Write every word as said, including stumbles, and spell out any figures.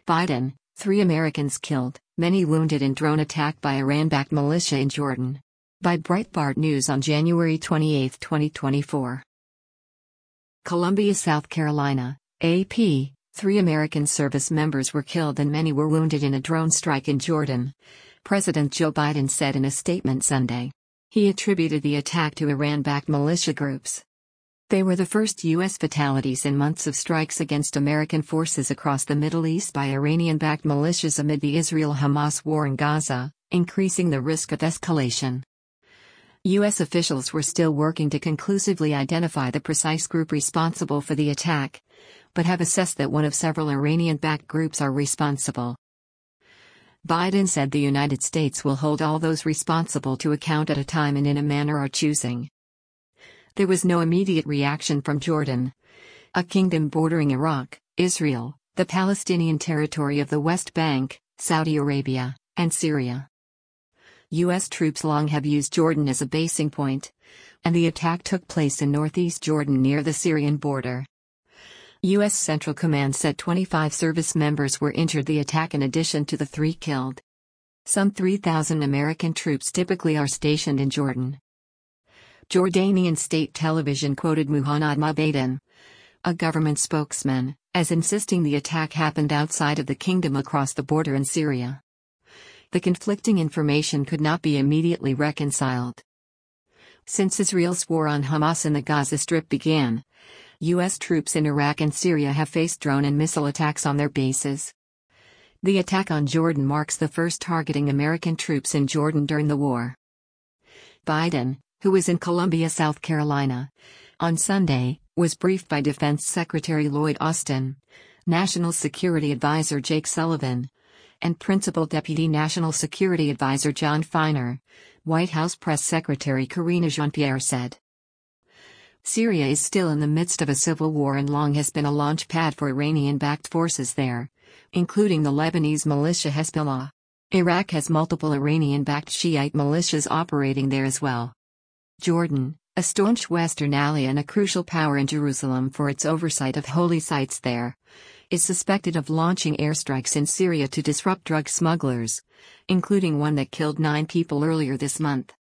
Biden, three Americans killed, many wounded in drone attack by Iran-backed militia in Jordan. By Breitbart News on January twenty-eighth, twenty twenty-four. Columbia, South Carolina, A P, three American service members were killed and many were wounded in a drone strike in Jordan, President Joe Biden said in a statement Sunday. He attributed the attack to Iran-backed militia groups. They were the first U S fatalities in months of strikes against American forces across the Middle East by Iranian-backed militias amid the Israel-Hamas war in Gaza, increasing the risk of escalation. U S officials were still working to conclusively identify the precise group responsible for the attack, but have assessed that one of several Iranian-backed groups are responsible. Biden said the United States will hold all those responsible to account at a time and in a manner our choosing. There was no immediate reaction from Jordan, a kingdom bordering Iraq, Israel, the Palestinian territory of the West Bank, Saudi Arabia, and Syria. U S troops long have used Jordan as a basing point, and the attack took place in northeast Jordan near the Syrian border. U S Central Command said twenty-five service members were injured in the attack in addition to the three killed. Some three thousand American troops typically are stationed in Jordan. Jordanian state television quoted Muhannad Mubaidin, a government spokesman, as insisting the attack happened outside of the kingdom across the border in Syria. The conflicting information could not be immediately reconciled. Since Israel's war on Hamas in the Gaza Strip began, U S troops in Iraq and Syria have faced drone and missile attacks on their bases. The attack on Jordan marks the first targeting American troops in Jordan during the war. Biden, who was in Columbia, South Carolina, on Sunday, was briefed by Defense Secretary Lloyd Austin, National Security Advisor Jake Sullivan, and Principal Deputy National Security Advisor John Feiner, White House Press Secretary Karine Jean-Pierre said. Syria is still in the midst of a civil war and long has been a launch pad for Iranian-backed forces there, including the Lebanese militia Hezbollah. Iraq has multiple Iranian-backed Shiite militias operating there as well. Jordan, a staunch Western ally and a crucial power in Jerusalem for its oversight of holy sites there, is suspected of launching airstrikes in Syria to disrupt drug smugglers, including one that killed nine people earlier this month.